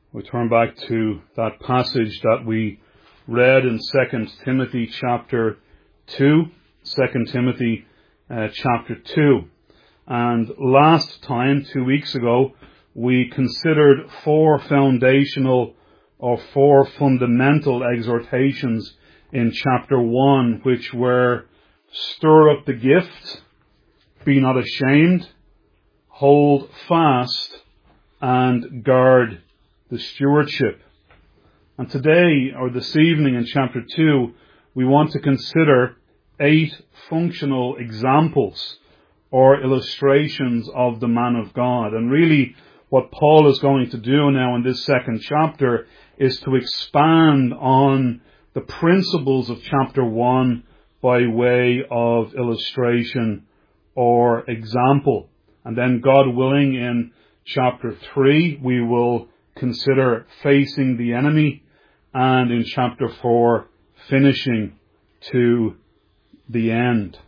We turn back to that passage that we read in 2 Timothy chapter 2. 2 Timothy chapter 2. And last time, 2 weeks ago, we considered four fundamental exhortations in chapter 1, which were stir up the gift, be not ashamed, hold fast, and guard the stewardship. And today, or this evening in chapter 2, we want to consider 8 functional examples or illustrations of the man of God. And really, what Paul is going to do now in this second chapter is to expand on the principles of chapter 1 by way of illustration or example. And then, God willing, in chapter 3, we will consider facing the enemy, and in chapter 4, finishing to the end.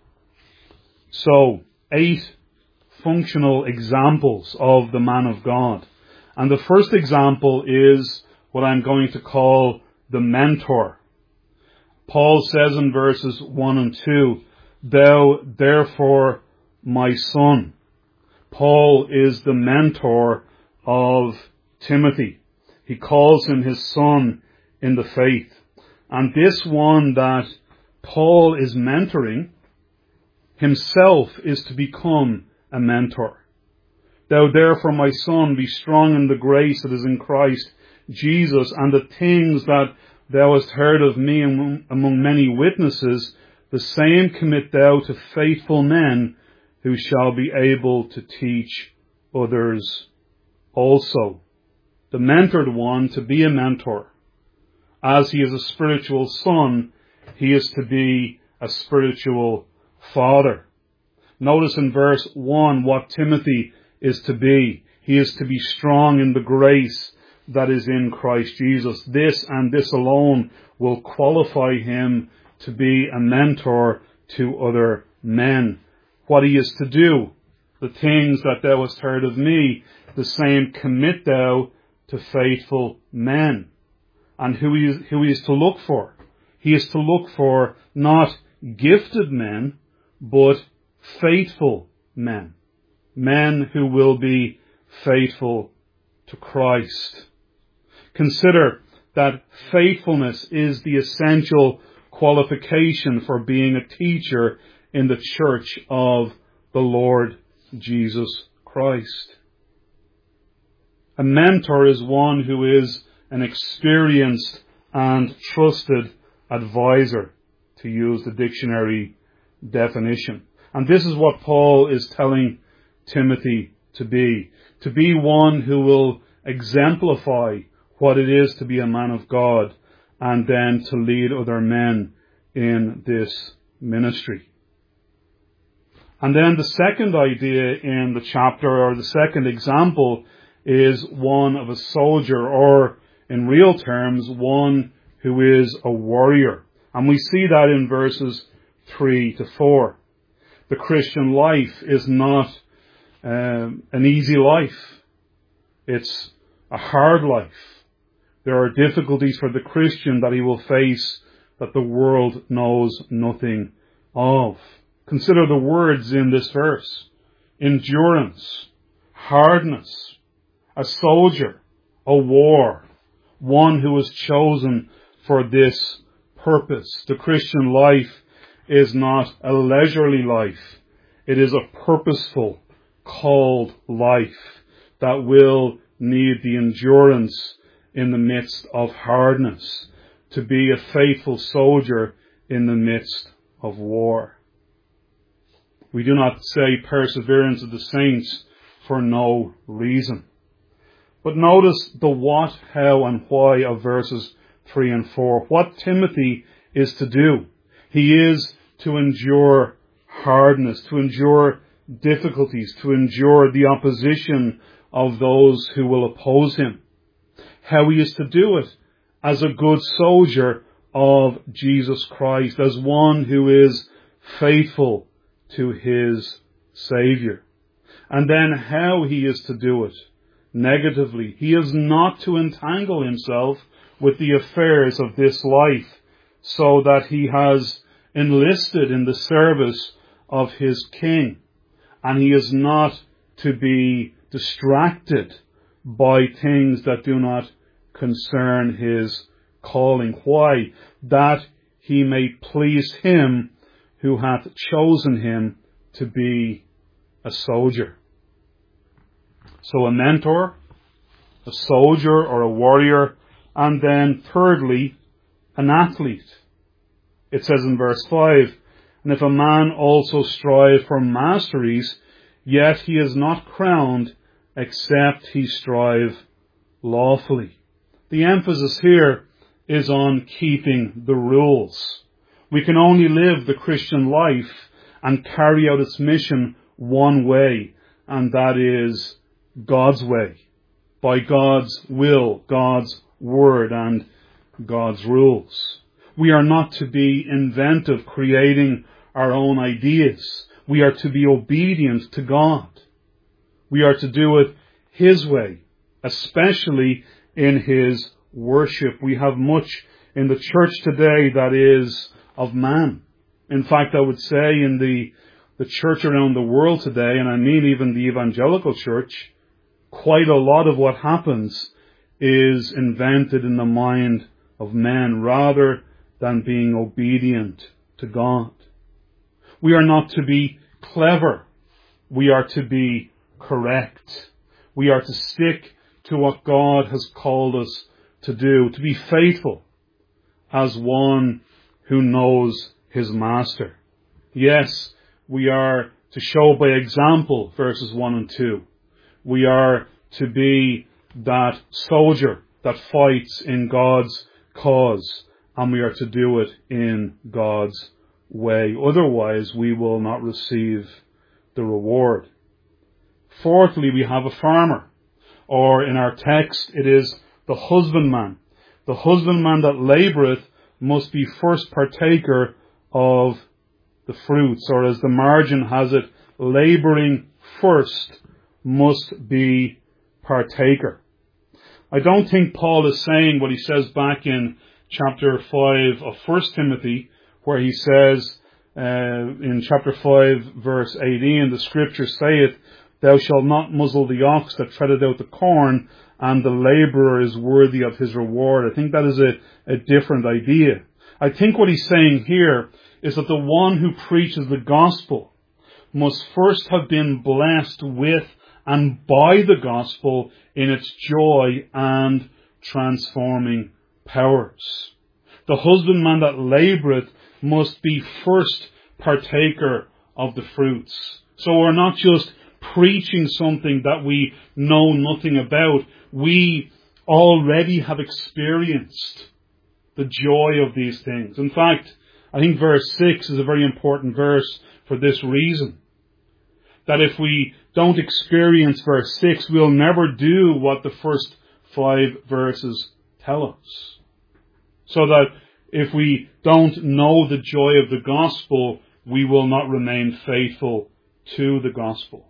So, 8 functional examples of the man of God. And the first example is what I'm going to call the mentor. Paul says in verses 1 and 2, "Thou therefore, my son." Paul is the mentor of Timothy. He calls him his son in the faith. And this one that Paul is mentoring himself is to become a mentor. "Thou therefore, my son, be strong in the grace that is in Christ Jesus, and the things that thou hast heard of me among many witnesses, the same commit thou to faithful men who shall be able to teach others also." The mentored one, to be a mentor. As he is a spiritual son, he is to be a spiritual father. Notice in verse 1 what Timothy is to be. He is to be strong in the grace that is in Christ Jesus. This and this alone will qualify him to be a mentor to other men. What he is to do: "The things that thou hast heard of me, the same commit thou to faithful men." And who he is to look for? He is to look for not gifted men, but faithful men. Men who will be faithful to Christ. Consider that faithfulness is the essential qualification for being a teacher in the church of the Lord Jesus Christ. A mentor is one who is an experienced and trusted advisor, to use the dictionary definition. And this is what Paul is telling Timothy to be one who will exemplify what it is to be a man of God, and then to lead other men in this ministry. And then the second idea in the chapter, or the second example, is one of a soldier, or in real terms, one who is a warrior. And we see that in verses 3 to 4. The Christian life is not an easy life. It's a hard life. There are difficulties for the Christian that he will face that the world knows nothing of. Consider the words in this verse: endurance, hardness, a soldier, a war, one who is chosen for this purpose. The Christian life is not a leisurely life. It is a purposeful, called life that will need the endurance in the midst of hardness, to be a faithful soldier in the midst of war. We do not say perseverance of the saints for no reason. But notice the what, how, and why of verses 3 and 4. What Timothy is to do. He is to endure hardness, to endure difficulties, to endure the opposition of those who will oppose him. How he is to do it: as a good soldier of Jesus Christ, as one who is faithful to his Saviour. And then how he is to do it: negatively. He is not to entangle himself with the affairs of this life, so that he has enlisted in the service of his King. And he is not to be distracted by things that do not concern his calling. Why? That he may please him who hath chosen him to be a soldier. So a mentor, a soldier or a warrior, and then thirdly, an athlete. It says in verse 5, and if a man also strive for masteries, yet he is not crowned, except he strive lawfully. The emphasis here is on keeping the rules. We can only live the Christian life and carry out its mission one way, and that is God's way, by God's will, God's word, and God's rules. We are not to be inventive, creating our own ideas. We are to be obedient to God. We are to do it His way, especially in His worship. We have much in the church today that is of man. In fact, I would say in the church around the world today, and I mean even the evangelical church, quite a lot of what happens is invented in the mind of men rather than being obedient to God. We are not to be clever. We are to be correct. We are to stick to what God has called us to do, to be faithful as one who knows his master. Yes, we are to show by example, verses 1 and 2. We are to be that soldier that fights in God's cause, and we are to do it in God's way. Otherwise, we will not receive the reward. Fourthly, we have a farmer, or in our text, it is the husbandman. The husbandman that laboureth must be first partaker of the fruits, or as the margin has it, labouring first must be partaker. I don't think Paul is saying what he says back in chapter 5 of 1 Timothy, where he says in chapter 5 verse 18, the scripture saith, thou shalt not muzzle the ox that treadeth out the corn, and the labourer is worthy of his reward. I think that is a different idea. I think what he's saying here is that the one who preaches the gospel must first have been blessed with and by the gospel in its joy and transforming powers. The husbandman that laboureth must be first partaker of the fruits. So we're not just preaching something that we know nothing about. We already have experienced the joy of these things. In fact, I think verse 6 is a very important verse for this reason. That if we don't experience verse 6, we'll never do what the first 5 verses tell us. So that if we don't know the joy of the gospel, we will not remain faithful to the gospel.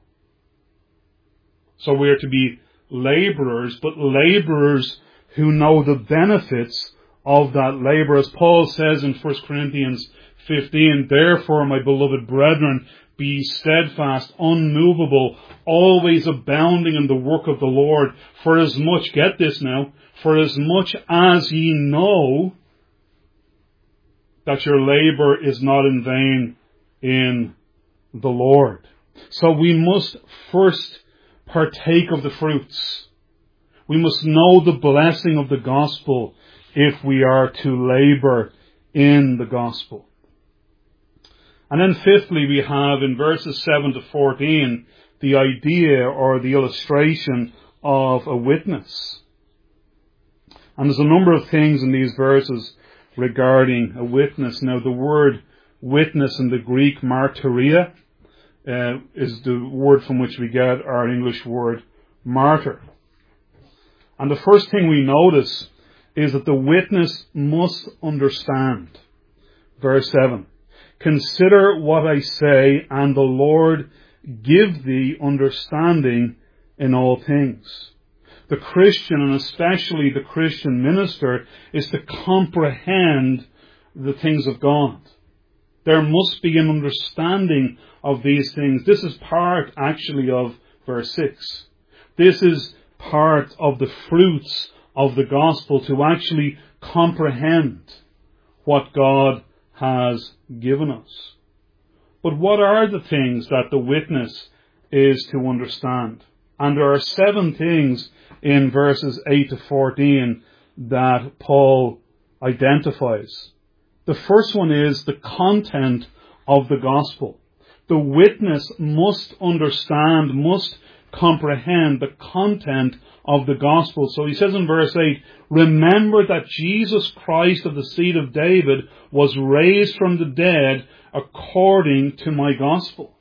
So we are to be labourers, but labourers who know the benefits of that labour. As Paul says in 1 Corinthians 15, therefore, my beloved brethren, be steadfast, unmovable, always abounding in the work of the Lord, for as much, get this now, for as much as ye know that your labour is not in vain in the Lord. So we must first partake of the fruits. We must know the blessing of the gospel if we are to labour in the gospel. And then fifthly, we have in verses 7 to 14 the idea or the illustration of a witness. And there's a number of things in these verses regarding a witness. Now, the word witness in the Greek, martyria, is the word from which we get our English word martyr. And the first thing we notice is that the witness must understand. Verse 7. Consider what I say, and the Lord give thee understanding in all things. the Christian, and especially the Christian minister, is to comprehend the things of God. There must be an understanding of these things. This is part, actually, of verse 6. This is part of the fruits of the gospel, to actually comprehend what God has given us. But what are the things that the witness is to understand? And there are 7 things in verses 8 to 14 that Paul identifies. The first one is the content of the gospel. The witness must understand, must comprehend the content of the gospel. So he says in verse 8, remember that Jesus Christ of the seed of David was raised from the dead according to my gospel.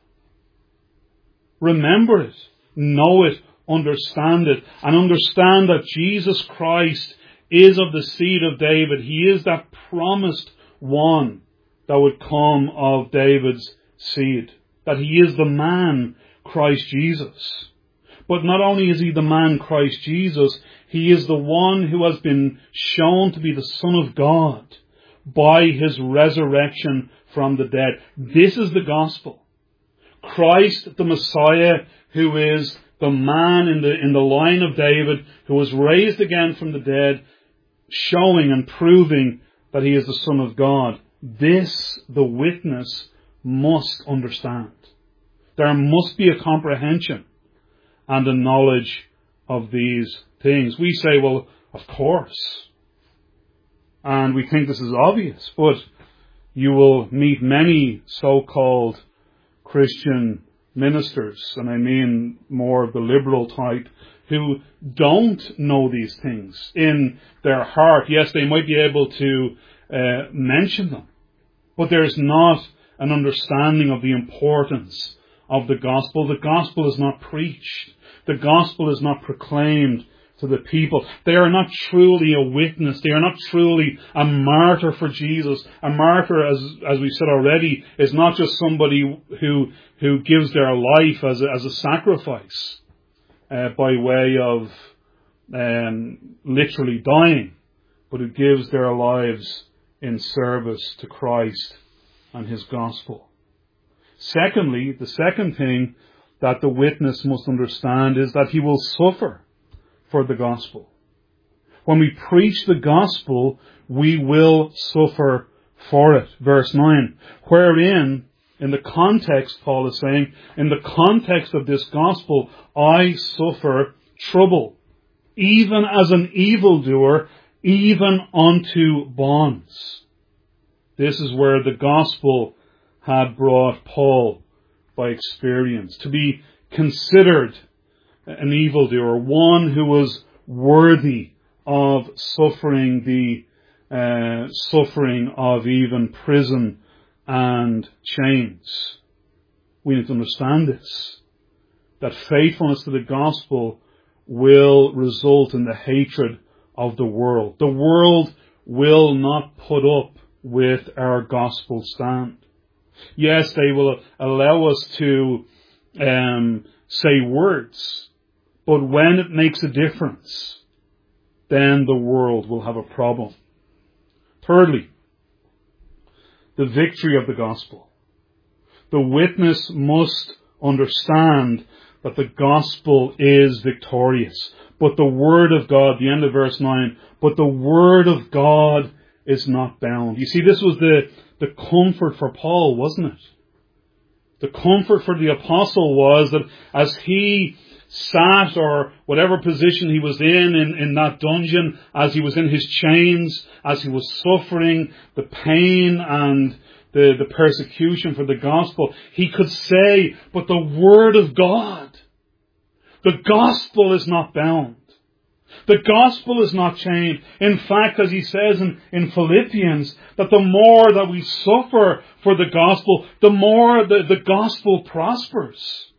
Remember it, know it, understand it, and understand that Jesus Christ is of the seed of David. He is that promised one that would come of David's seed. That he is the man, Christ Jesus. But not only is he the man, Christ Jesus, he is the one who has been shown to be the Son of God by his resurrection from the dead. This is the gospel. Christ, the Messiah, who is the man in the line of David, who was raised again from the dead, showing and proving that he is the Son of God. This, the witness, must understand. There must be a comprehension and a knowledge of these things. We say, well, of course. And we think this is obvious, but you will meet many so-called Christian ministers, and I mean more of the liberal type, who don't know these things in their heart. Yes, they might be able to mention them, but there's not an understanding of the importance of the gospel. The gospel is not preached. The gospel is not proclaimed to the people. They are not truly a witness. They are not truly a martyr for Jesus. A martyr, as we said already, is not just somebody who gives their life as a sacrifice by way of literally dying, but who gives their lives in service to Christ and his gospel. Secondly, the second thing that the witness must understand is that he will suffer for the gospel. When we preach the gospel, we will suffer for it. Verse 9, wherein, in the context, Paul is saying, in the context of this gospel, I suffer trouble, even as an evildoer, even unto bonds. This is where the gospel had brought Paul by experience, to be considered an evildoer, one who was worthy of suffering the suffering of even prison and chains. We need to understand this, that faithfulness to the gospel will result in the hatred of the world. The world will not put up with our gospel stand. Yes, they will allow us to say words, but when it makes a difference, then the world will have a problem. Thirdly, the victory of the gospel. The witness must understand that the gospel is victorious. But the word of God, the end of verse 9, but the word of God is not bound. You see, this was the comfort for Paul, wasn't it? The comfort for the apostle was that as he sat, or whatever position he was in that dungeon, as he was in his chains, as he was suffering the pain and the persecution for the gospel, he could say, but the word of God, the gospel is not bound. The gospel is not chained. In fact, as he says in Philippians, that the more that we suffer for the gospel, the more the gospel prospers.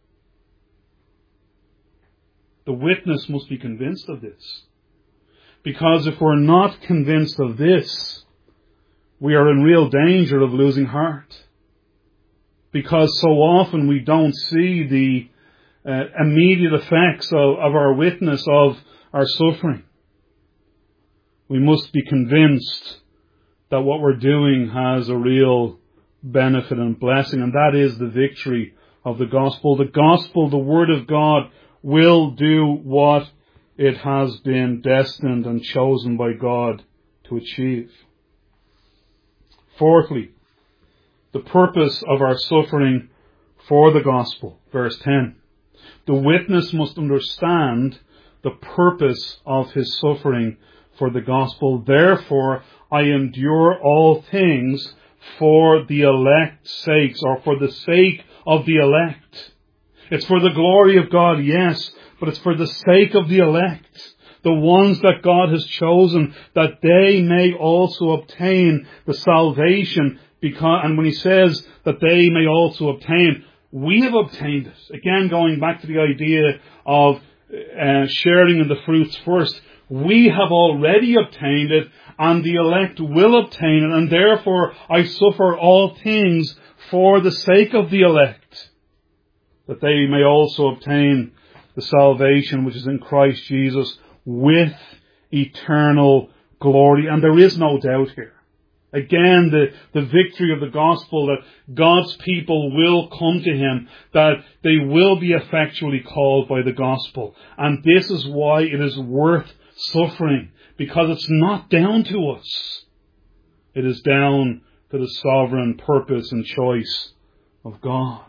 The witness must be convinced of this. Because if we're not convinced of this, we are in real danger of losing heart. Because so often we don't see the immediate effects of our witness, of our suffering, we must be convinced that what we're doing has a real benefit and blessing, and that is the victory of the gospel. The gospel, the word of God, will do what it has been destined and chosen by God to achieve. Fourthly, the purpose of our suffering for the gospel. Verse 10. The witness must understand the purpose of his suffering for the gospel. Therefore, I endure all things for the elect's sakes, or for the sake of the elect. It's for the glory of God, yes, but it's for the sake of the elect, the ones that God has chosen, that they may also obtain the salvation. And when he says that they may also obtain, we have obtained it. Again, going back to the idea of sharing in the fruits first, we have already obtained it, and the elect will obtain it, and therefore I suffer all things for the sake of the elect, that they may also obtain the salvation which is in Christ Jesus with eternal glory. And there is no doubt here. Again, the victory of the gospel, that God's people will come to him, that they will be effectually called by the gospel. And this is why it is worth suffering, because it's not down to us. It is down to the sovereign purpose and choice of God.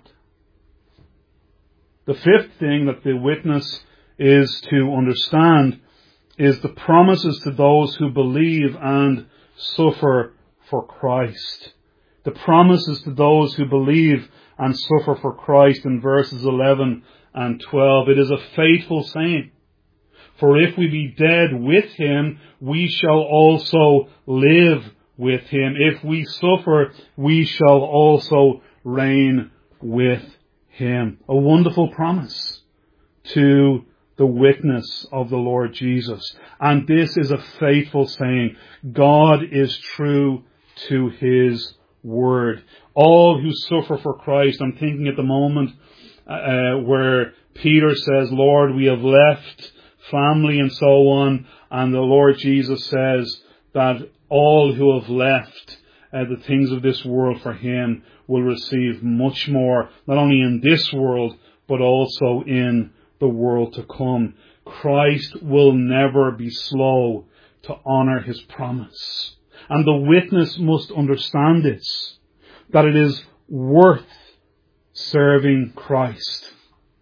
The fifth thing that the witness is to understand is the promises to those who believe and suffer for Christ. The promises to those who believe and suffer for Christ in verses 11 and 12. It is a faithful saying. For if we be dead with him, we shall also live with him. If we suffer, we shall also reign with him. A wonderful promise to the witness of the Lord Jesus. And this is a faithful saying. God is true to his word. All who suffer for Christ, I'm thinking at the moment where Peter says, Lord, we have left family and so on, and the Lord Jesus says that all who have left the things of this world for him will receive much more, not only in this world, but also in the world to come. Christ will never be slow to honor his promise. And the witness must understand this, that it is worth serving Christ.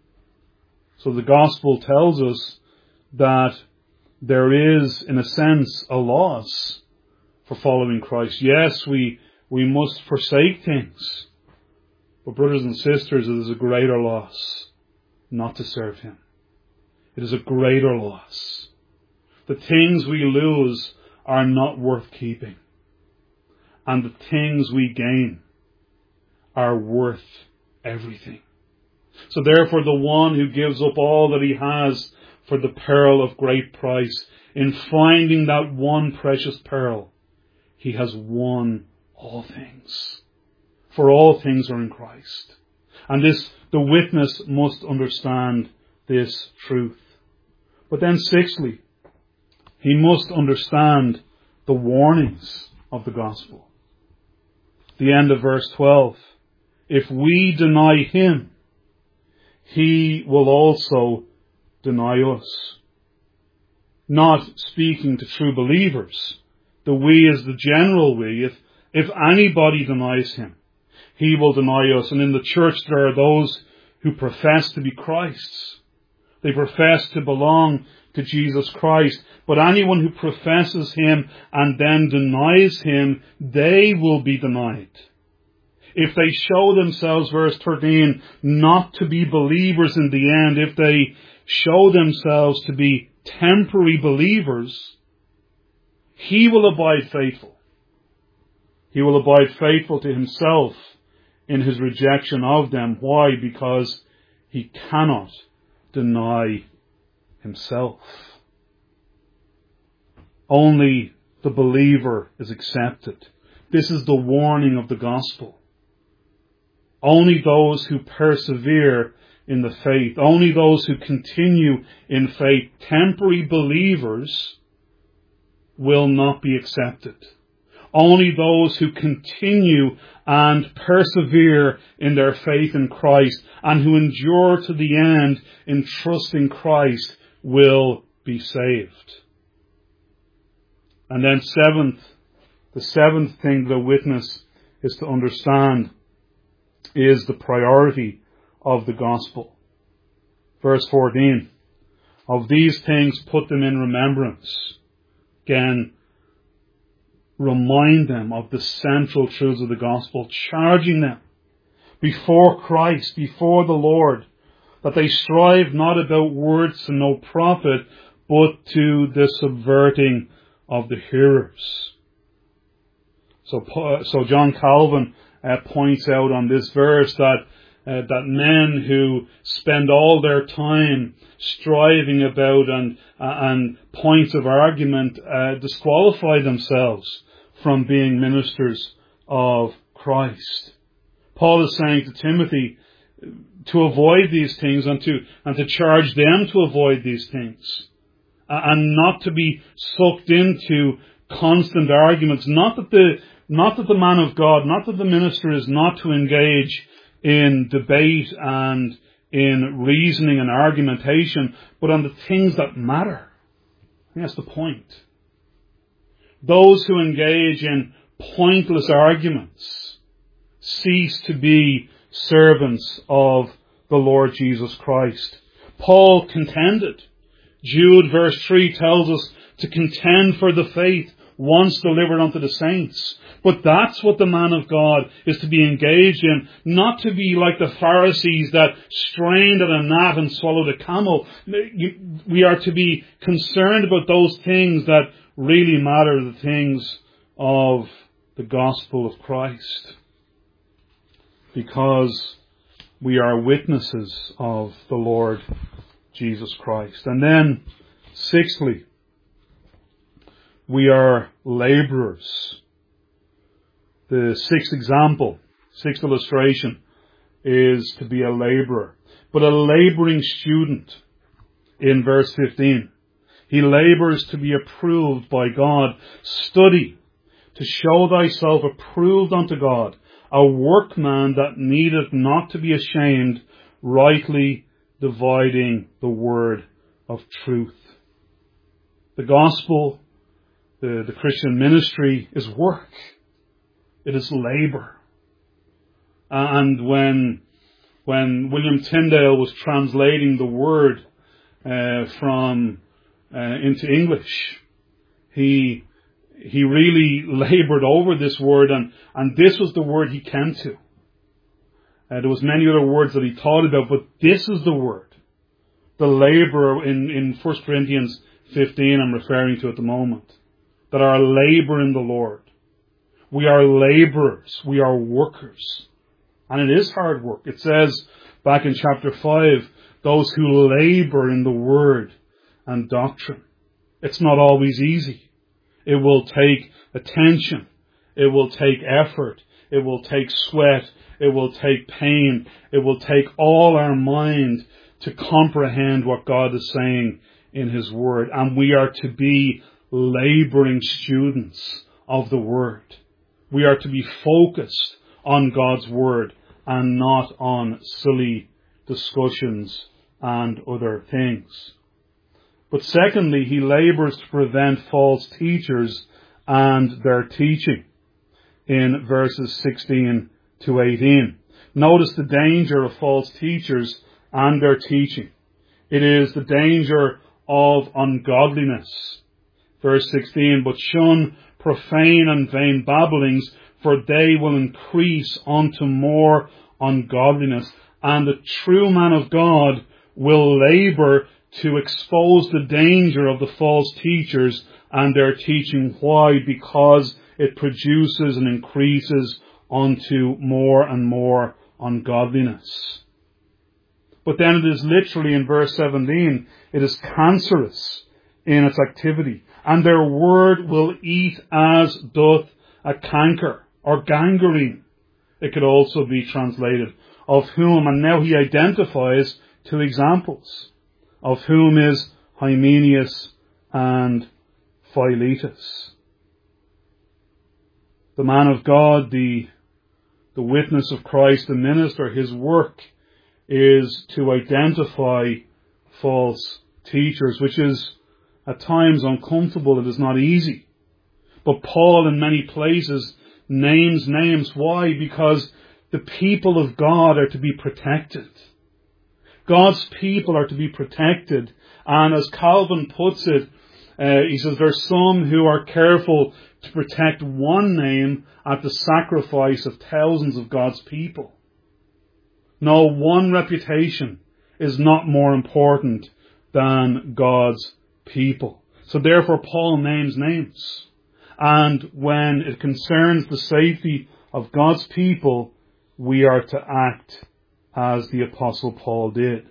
So the gospel tells us that there is, in a sense, a loss for following Christ. Yes, we must forsake things. But brothers and sisters, it is a greater loss not to serve him. It is a greater loss. The things we lose are not worth keeping. And the things we gain are worth everything. So therefore, the one who gives up all that he has for the pearl of great price, in finding that one precious pearl, he has won all things. For all things are in Christ. And the witness must understand this truth. But then sixthly, he must understand the warnings of the gospel. The end of verse 12. If we deny him, he will also deny us. Not speaking to true believers. The we is the general we. If anybody denies him, he will deny us. And in the church there are those who profess to be Christ's. They profess to belong to Jesus Christ. But anyone who professes him and then denies him, they will be denied. If they show themselves, verse 13, not to be believers in the end, if they show themselves to be temporary believers, he will abide faithful. He will abide faithful to himself in his rejection of them. Why? Because he cannot deny himself. Only the believer is accepted. This is the warning of the gospel. Only those who persevere in the faith. Only those who continue in faith, temporary believers, will not be accepted. Only those who continue and persevere in their faith in Christ and who endure to the end in trusting Christ will be saved. And then the seventh thing the witness is to understand is the priority of the gospel. Verse 14, of these things put them in remembrance. Again, remind them of the central truths of the gospel, charging them before Christ, before the Lord, that they strive not about words to no profit, but to the subverting of the hearers. So John Calvin points out on this verse that men who spend all their time striving about and points of argument disqualify themselves from being ministers of Christ. Paul is saying to Timothy to avoid these things and to charge them to avoid these things and not to be sucked into constant arguments. Not that the man of God, not that the minister is not to engage in debate and in reasoning and argumentation, but on the things that matter. I think that's the point. Those who engage in pointless arguments cease to be servants of the Lord Jesus Christ. Paul contended. Jude verse 3 tells us to contend for the faith once delivered unto the saints. But that's what the man of God is to be engaged in, not to be like the Pharisees that strained at a gnat and swallowed a camel. We are to be concerned about those things that really matter, the things of the gospel of Christ. Because we are witnesses of the Lord Jesus Christ. And then, sixthly, we are labourers. The sixth illustration is to be a labourer. But a labouring student in verse 15. He labours to be approved by God. Study to show thyself approved unto God, a workman that needeth not to be ashamed, rightly dividing the word of truth. The gospel, the Christian ministry is work. It is labour. And when William Tyndale was translating the word into English, he really laboured over this word, and this was the word he came to. There was many other words that he thought about, but this is the word. The labourer in 1 Corinthians 15 I'm referring to at the moment. That are labour in the Lord. We are labourers. We are workers. And it is hard work. It says back in chapter 5, those who labour in the word and doctrine. It's not always easy. It will take attention. It will take effort. It will take sweat. It will take pain. It will take all our mind to comprehend what God is saying in His Word. And we are to be labouring students of the Word. We are to be focused on God's Word and not on silly discussions and other things. But secondly, he labours to prevent false teachers and their teaching in verses 16 to 18. Notice the danger of false teachers and their teaching. It is the danger of ungodliness. Verse 16, but shun profane and vain babblings, for they will increase unto more ungodliness. And the true man of God will labour to expose the danger of the false teachers and their teaching. Why? Because it produces and increases unto more and more ungodliness. But then it is literally in verse 17, it is cancerous in its activity. And their word will eat as doth a canker, or gangrene. It could also be translated. of whom, and now he identifies two examples, of whom is Hymenaeus and Philetus. The man of God, the witness of Christ, the minister, his work is to identify false teachers, which is at times uncomfortable. It is not easy. But Paul in many places names names. Why? Because the people of God are to be protected. God's people are to be protected. And as Calvin puts it, he says there's some who are careful to protect one name at the sacrifice of thousands of God's people. No, one reputation is not more important than God's people. So therefore Paul names names. And when it concerns the safety of God's people, we are to act as the Apostle Paul did.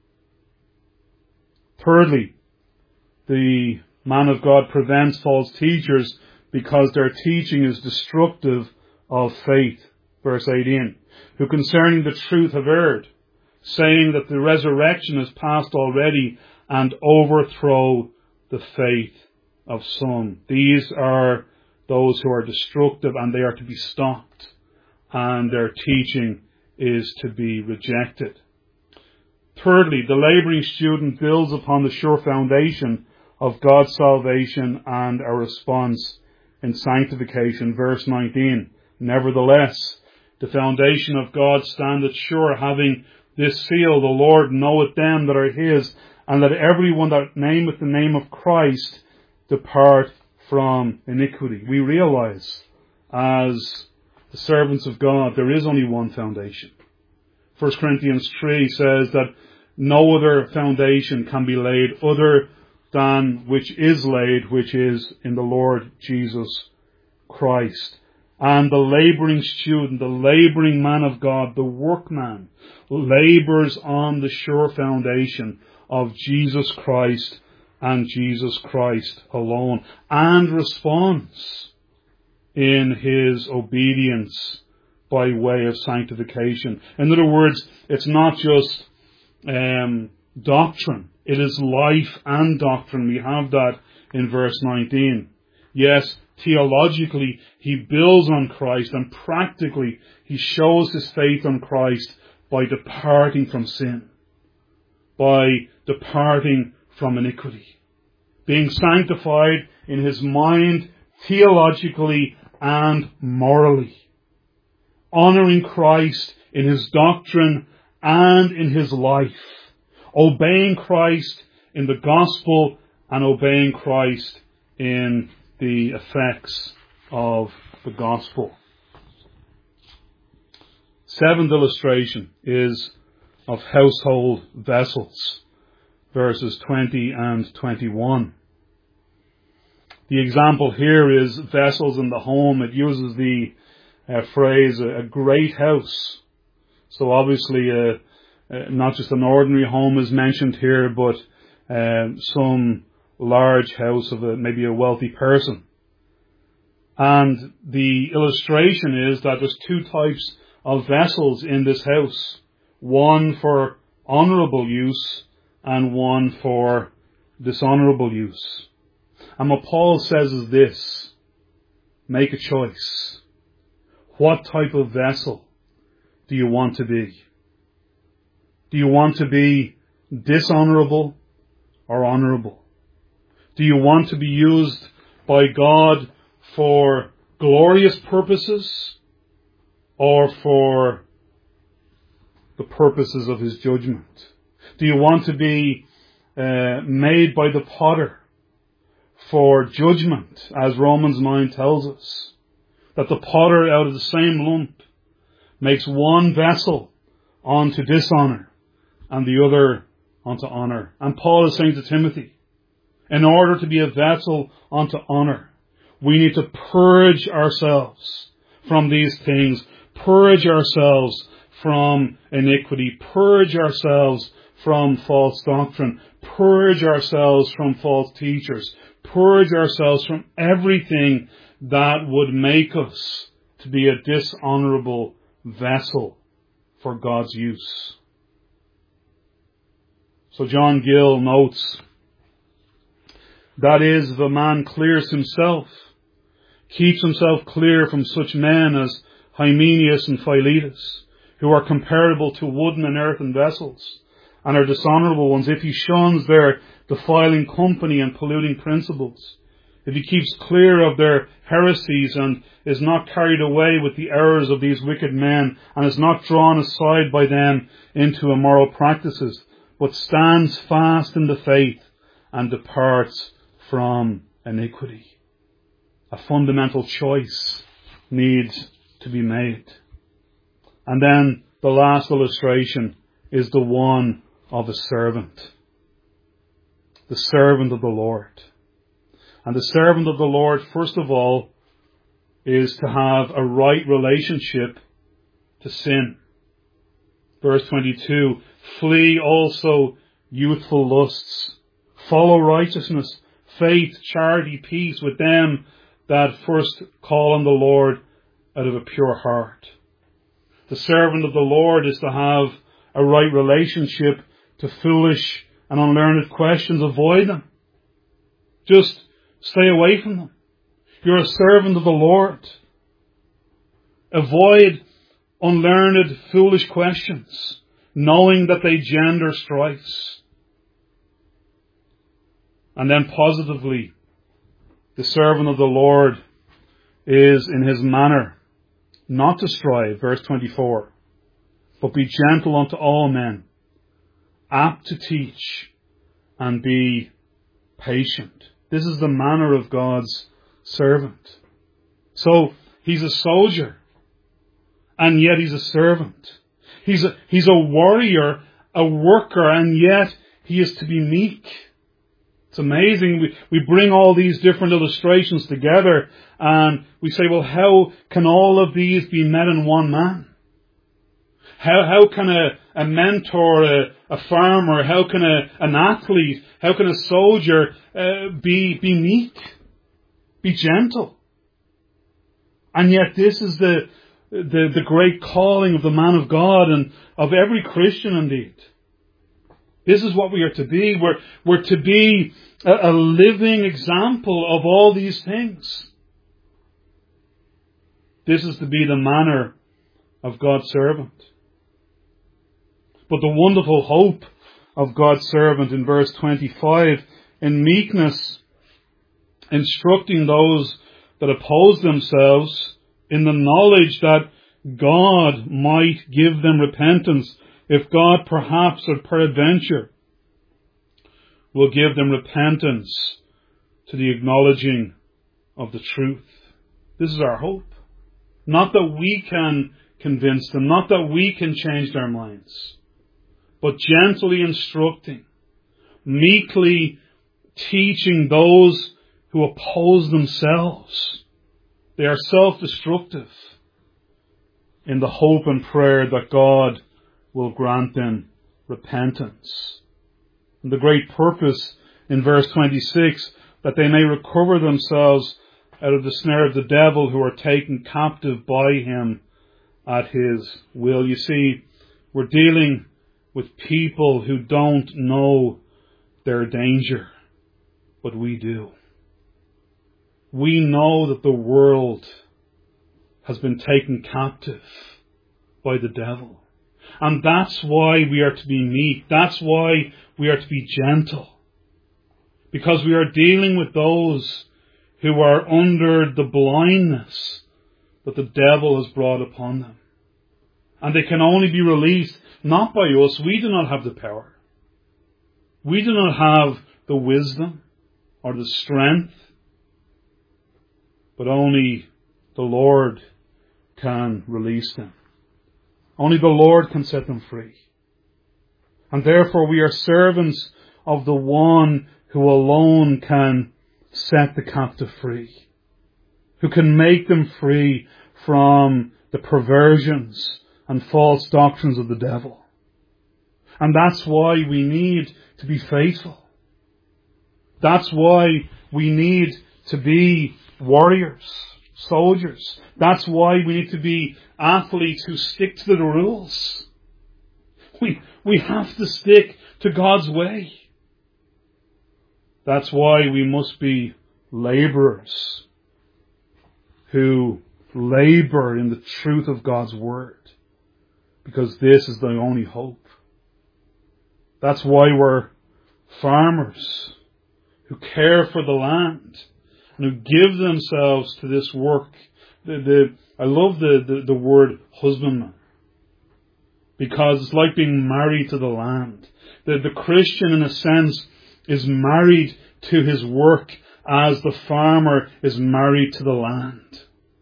Thirdly, the man of God prevents false teachers because their teaching is destructive of faith. Verse 18, who concerning the truth have erred, saying that the resurrection is past already, and overthrow the faith of some. These are those who are destructive, and they are to be stopped, and their teaching is to be rejected. Thirdly, the labouring student builds upon the sure foundation of God's salvation and our response in sanctification. Verse 19, nevertheless, the foundation of God standeth sure, having this seal, the Lord knoweth them that are his, and let every one that nameth the name of Christ depart from iniquity. We realize, as the servants of God, there is only one foundation. 1 Corinthians 3 says that no other foundation can be laid other than which is laid, which is in the Lord Jesus Christ. And the labouring student, the labouring man of God, the workman, labours on the sure foundation of Jesus Christ and Jesus Christ alone, and responds in his obedience by way of sanctification. In other words, it's not just doctrine, it is life and doctrine. We have that in verse 19. Yes, theologically, he builds on Christ, and practically, he shows his faith on Christ by departing from sin, by departing from iniquity, being sanctified in his mind, theologically and morally, honouring Christ in his doctrine and in his life, obeying Christ in the gospel and obeying Christ in the effects of the gospel. Seventh illustration is of household vessels, verses 20 and 21. The example here is vessels in the home. It uses the phrase, a great house. So obviously, not just an ordinary home is mentioned here, but some large house of maybe a wealthy person. And the illustration is that there's two types of vessels in this house. One for honourable use and one for dishonourable use. And what Paul says is this: make a choice. What type of vessel do you want to be? Do you want to be dishonourable or honourable? Do you want to be used by God for glorious purposes or for the purposes of his judgment? Do you want to be made by the potter for judgment, as Romans 9 tells us, that the potter out of the same lump makes one vessel unto dishonour and the other unto honour? And Paul is saying to Timothy, in order to be a vessel unto honour, we need to purge ourselves from these things, purge ourselves from iniquity, purge ourselves from false doctrine, purge ourselves from false teachers, purge ourselves from everything that would make us to be a dishonourable vessel for God's use. So John Gill notes, that is, if a man clears himself, keeps himself clear from such men as Hymenaeus and Philetus, who are comparable to wooden and earthen vessels, and are dishonourable ones, if he shuns their defiling company and polluting principles, if he keeps clear of their heresies and is not carried away with the errors of these wicked men, and is not drawn aside by them into immoral practices, but stands fast in the faith and departs from iniquity. A fundamental choice needs to be made. And then the last illustration is the one of a servant. The servant of the Lord. And the servant of the Lord, first of all, is to have a right relationship to sin. Verse 22, flee also youthful lusts. Follow righteousness, faith, charity, peace with them that first call on the Lord out of a pure heart. The servant of the Lord is to have a right relationship to foolish and unlearned questions. Avoid them. Just stay away from them. You're a servant of the Lord. Avoid unlearned, foolish questions, knowing that they gender strifes. And then positively, the servant of the Lord is in his manner not to strive, verse 24, but be gentle unto all men, apt to teach, and be patient. This is the manner of God's servant. So, he's a soldier, and yet he's a servant. He's a warrior, a worker, and yet he is to be meek. It's amazing. We bring all these different illustrations together and we say, well, how can all of these be met in one man? How can a mentor, a farmer, how can an athlete, how can a soldier be meek, be gentle? And yet this is the great calling of the man of God and of every Christian indeed. This is what we are to be. We're to be a living example of all these things. This is to be the manner of God's servant. But the wonderful hope of God's servant in verse 25, in meekness, instructing those that oppose themselves in the knowledge that God might give them repentance, if God perhaps or peradventure will give them repentance to the acknowledging of the truth. This is our hope. Not that we can convince them, not that we can change their minds, but gently instructing, meekly teaching those who oppose themselves. They are self-destructive, in the hope and prayer that God will grant them repentance. And the great purpose in verse 26, that they may recover themselves out of the snare of the devil, who are taken captive by him at his will. You see, we're dealing with people who don't know their danger, but we do. We know that the world has been taken captive by the devil. And that's why we are to be meek. That's why we are to be gentle. Because we are dealing with those who are under the blindness that the devil has brought upon them. And they can only be released not by us. We do not have the power. We do not have the wisdom or the strength. But only the Lord can release them. Only the Lord can set them free. And therefore we are servants of the one who alone can set the captive free, who can make them free from the perversions and false doctrines of the devil. And that's why we need to be faithful. That's why we need to be warriors, soldiers. That's why we need to be athletes who stick to the rules. We have to stick to God's way. That's why we must be laborers who labor in the truth of God's word, because this is the only hope. That's why we're farmers who care for the land and who give themselves to this work. I love the word husbandman, because it's like being married to the land. The Christian, in a sense, is married to his work as the farmer is married to the land.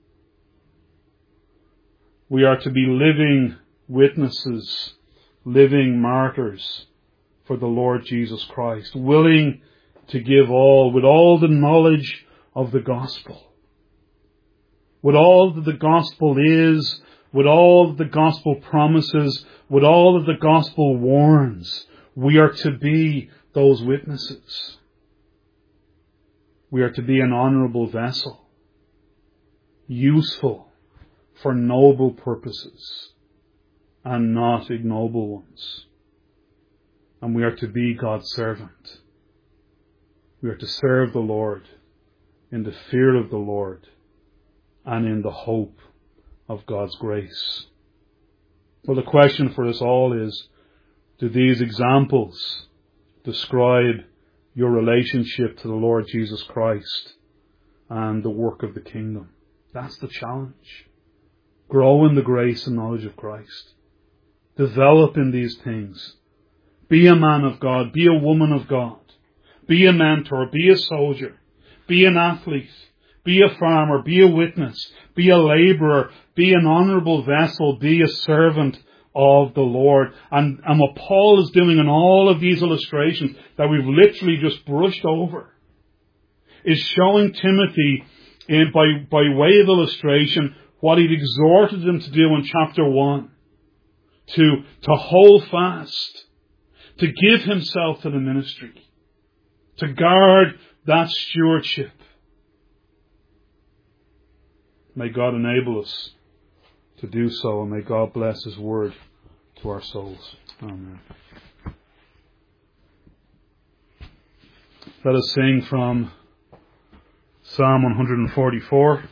We are to be living witnesses, living martyrs for the Lord Jesus Christ, willing to give all, with all the knowledge of the gospel, with all that the gospel is, with all that the gospel promises, with all that the gospel warns. We are to be those witnesses. We are to be an honourable vessel, useful for noble purposes and not ignoble ones. And we are to be God's servant. We are to serve the Lord in the fear of the Lord and in the hope of God's grace. Well, the question for us all is, do these examples describe your relationship to the Lord Jesus Christ and the work of the kingdom? That's the challenge. Grow in the grace and knowledge of Christ. Develop in these things. Be a man of God. Be a woman of God. Be a mentor. Be a soldier. Be an athlete. Be a farmer. Be a witness. Be a labourer. Be an honourable vessel. Be a servant of the Lord. And what Paul is doing in all of these illustrations that we've literally just brushed over is showing Timothy by way of illustration what he'd exhorted him to do in chapter 1. To hold fast, to give himself to the ministry, to guard that stewardship. May God enable us to do so, and may God bless His word to our souls. Amen. Let us sing from Psalm 144.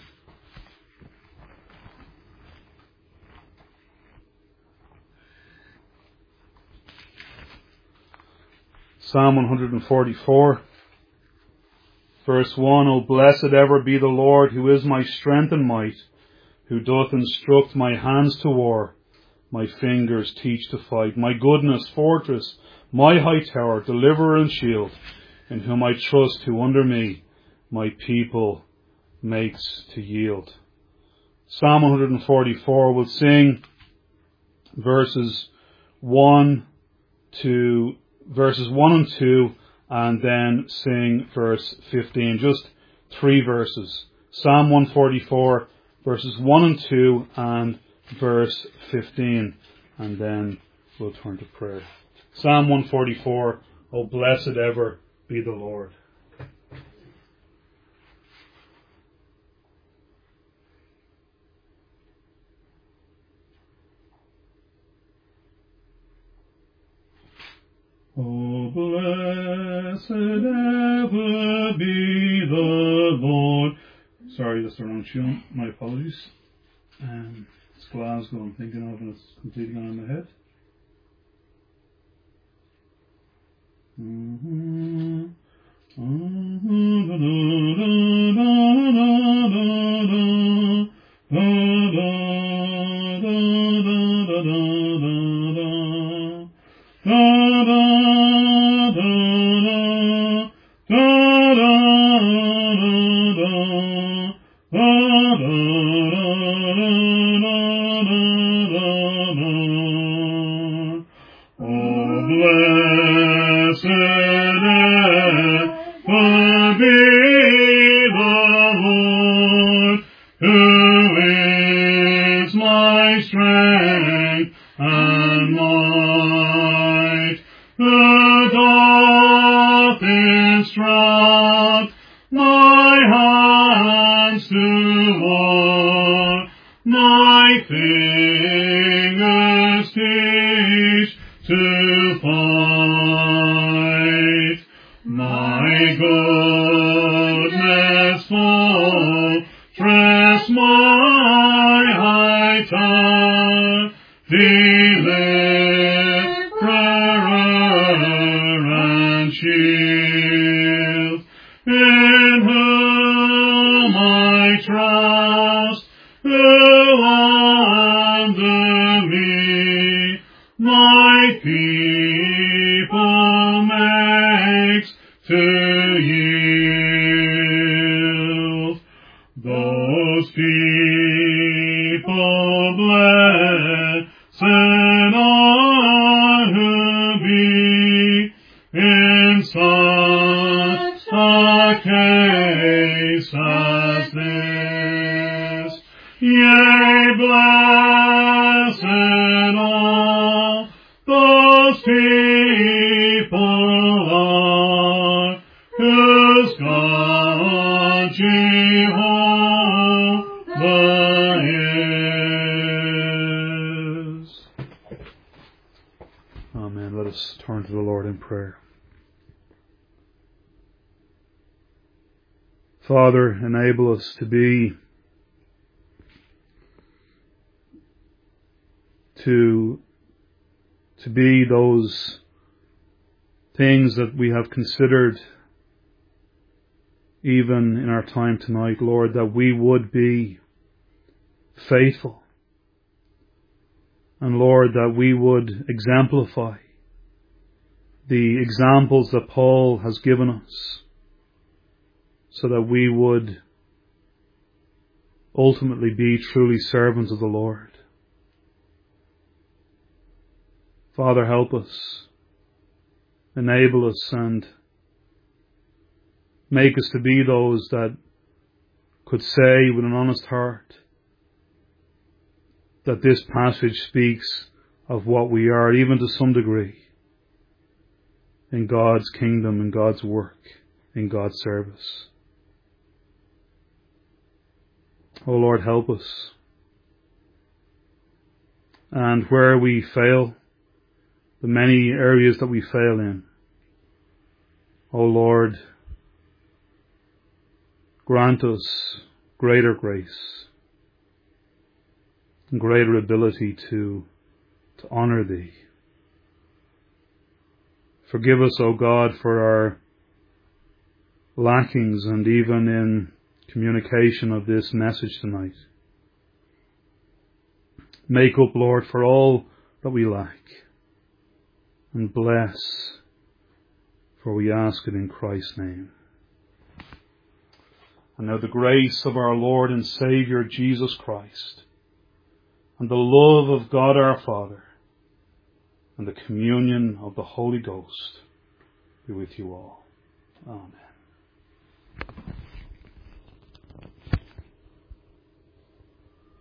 Psalm 144, verse 1, O blessed ever be the Lord, who is my strength and might, who doth instruct my hands to war, my fingers teach to fight, my goodness, fortress, my high tower, deliverer and shield, in whom I trust, who under me my people makes to yield. Psalm 144 will sing verses 1 and 2, and then sing verse 15. Just 3 verses. Psalm 144, verses 1 and 2, and verse 15. And then we'll turn to prayer. Psalm 144, O blessed ever be the Lord. O blessed ever be the Lord. Sorry, that's the wrong tune. My apologies. It's Glasgow I'm thinking of, and it's completely gone in my head. fortress my high tower, deliverer and shield, in whom I trust, who under me my people makes to yield. Those people blessed are who be in such a case as this. Yea, blessed all those people are whose God Jehovah is. Amen. Let us turn to the Lord in prayer. Father, enable us to be those things that we have considered even in our time tonight, Lord, that we would be faithful. And Lord, that we would exemplify the examples that Paul has given us, so that we would ultimately be truly servants of the Lord. Father, help us, enable us, and make us to be those that could say with an honest heart that this passage speaks of what we are, even to some degree, in God's kingdom, in God's work, in God's service. Oh Lord, help us. And where we fail, the many areas that we fail in, oh Lord, grant us greater grace and greater ability to honor Thee. Forgive us, O God, for our lackings and even in communication of this message tonight. Make up, Lord, for all that we lack, and bless, for we ask it in Christ's name. And now the grace of our Lord and Saviour Jesus Christ, and the love of God our Father, and the communion of the Holy Ghost be with you all. Amen.